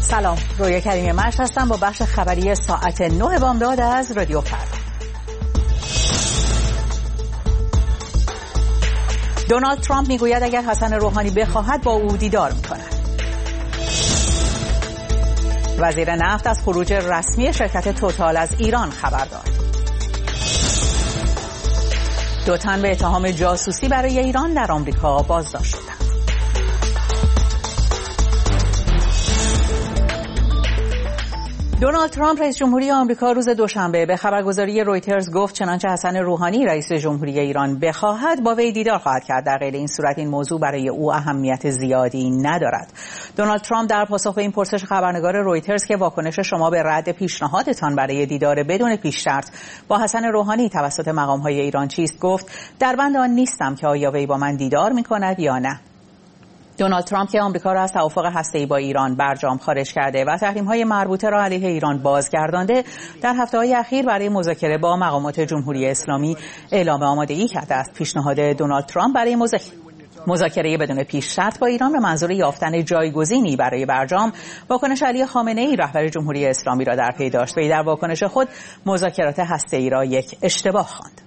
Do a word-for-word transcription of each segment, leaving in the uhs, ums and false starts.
سلام، رویا کریمی مشت هستم با بخش خبری ساعت نه بامداد از رادیو فردا. دونالد ترامپ میگوید اگر حسن روحانی بخواهد با او دیدار میکند. وزیر نفت از خروج رسمی شرکت توتال از ایران خبر داد. دو تن به اتهام جاسوسی برای ایران در آمریکا بازداشت شدند. دونالد ترامپ رئیس جمهوری آمریکا روز دوشنبه به خبرگزاری رویترز گفت چنانچه حسن روحانی رئیس جمهوری ایران بخواهد با وی دیدار خواهد کرد. در غیر این صورت این موضوع برای او اهمیت زیادی ندارد. دونالد ترامپ در پاسخ به این پرسش خبرنگار رویترز که واکنش شما به رد پیشنهادتان برای دیدار بدون پیش شرط با حسن روحانی توسط مقام‌های ایران چیست گفت در بند آن نیستم که آیا وی با من دیدار می‌کند یا نه. دونالد ترامپ که آمریکا را از توافق هسته‌ای با ایران برجام خارج کرده و تحریم‌های مربوطه را علیه ایران بازگردانده، در هفته‌های اخیر برای مذاکره با مقامات جمهوری اسلامی اعلام آمادگی کرده است. پیشنهاد دونالد ترامپ برای مذاکره بدون پیش شرط با ایران به منظور یافتن جایگزینی برای برجام واکنش علی خامنه‌ای رهبر جمهوری اسلامی را در پی داشت. وی در واکنش خود مذاکرات هسته‌ای را یک اشتباه خواند.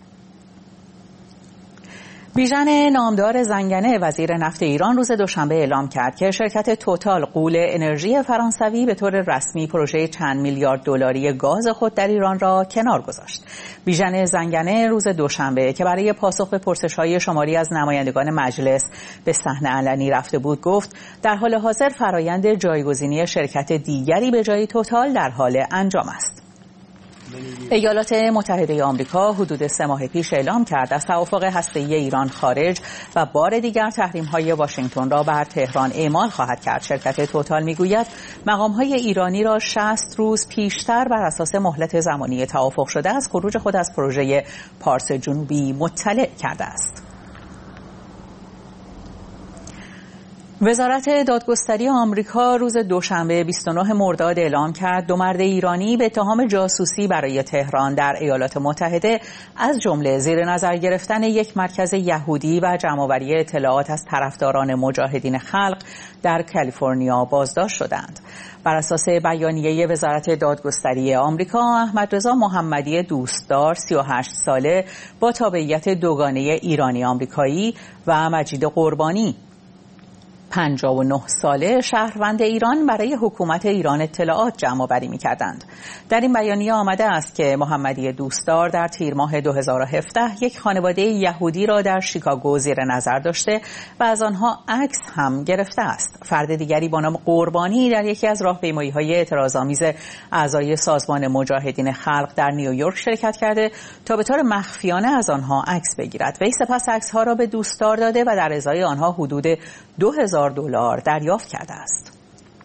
بیژن نامدار زنگنه وزیر نفت ایران روز دوشنبه اعلام کرد که شرکت توتال غول انرژی فرانسوی به طور رسمی پروژه چند میلیارد دلاری گاز خود در ایران را کنار گذاشت. بیژن زنگنه روز دوشنبه که برای پاسخ به پرسش‌های شماری از نمایندگان مجلس به صحنه علنی رفته بود گفت در حال حاضر فرایند جایگزینی شرکت دیگری به جای توتال در حال انجام است. ایالات متحده آمریکا حدود سه ماه پیش اعلام کرد از توافق هسته‌ای ایران خارج و بار دیگر تحریم‌های واشنگتن را بر تهران اعمال خواهد کرد. شرکت توتال میگوید مقام‌های ایرانی را شصت روز پیشتر بر اساس مهلت زمانی توافق شده از خروج خود از پروژه پارس جنوبی مطلع کرده است. وزارت دادگستری آمریکا روز دوشنبه بیست و نه مرداد اعلام کرد دو مرد ایرانی به اتهام جاسوسی برای تهران در ایالات متحده از جمله زیر نظر گرفتن یک مرکز یهودی و جمع‌آوری اطلاعات از طرفداران مجاهدین خلق در کالیفرنیا بازداشت شدند. بر اساس بیانیه وزارت دادگستری آمریکا، احمدرضا محمدی دوستدار سی و هشت ساله با تابعیت دوگانه ایرانی آمریکایی و مجید قربانی پنجاه و نه ساله شهروند ایران برای حکومت ایران اطلاعات جمع آوری می‌کردند. در این بیانیه آمده است که محمدی دوستدار در تیر ماه دو هزار و هفده یک خانواده یهودی را در شیکاگو زیر نظر داشته و از آنها عکس هم گرفته است. فرد دیگری با نام قربانی در یکی از راهپیمایی‌های اعتراض‌آمیز اعضای سازمان مجاهدین خلق در نیویورک شرکت کرده تا به طور مخفیانه از آنها عکس بگیرد. وی سپس عکس‌ها را به دوستدار داده و در ازای آنها حدود دو هزار دلار دریافت کرده است.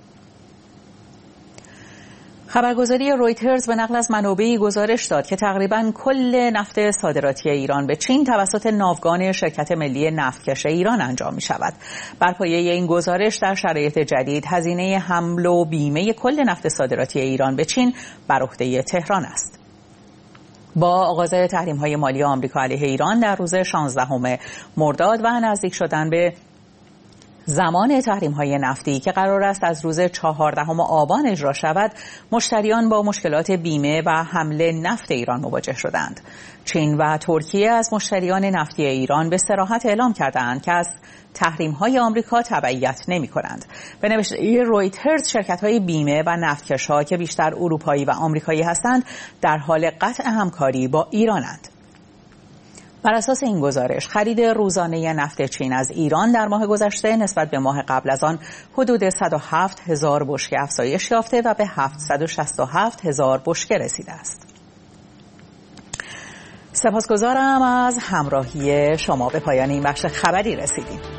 خبرگزاری رویترز به نقل از منابعی گزارش داد که تقریباً کل نفت صادراتی ایران به چین توسط ناوگان شرکت ملی نفتکش ایران انجام می شود. بر پایه این گزارش در شرایط جدید هزینه حمل و بیمه کل نفت صادراتی ایران به چین بر عهده تهران است. با آغاز تحریم‌های مالی آمریکا علیه ایران در روز شانزدهم مرداد و نزدیک شدن به زمان تحریم‌های نفتی که قرار است از روز چهاردهم آبان اجرا شود، مشتریان با مشکلات بیمه و حمل نفت ایران مواجه شدند. چین و ترکیه از مشتریان نفتی ایران به صراحت اعلام کردند که از تحریم‌های آمریکا تبعیت نمی‌کنند. به نوشته رویترز، شرکت‌های بیمه و نفتکش‌ها که بیشتر اروپایی و آمریکایی هستند، در حال قطع همکاری با ایرانند. بر اساس این گزارش، خرید روزانه نفت چین از ایران در ماه گذشته نسبت به ماه قبل از آن حدود صد و هفت هزار بشکه افزایش یافته و به هفتصد و شصت و هفت هزار بشکه رسیده است. سپاسگزارم از همراهی شما. به پایان این بخش خبری رسیدیم.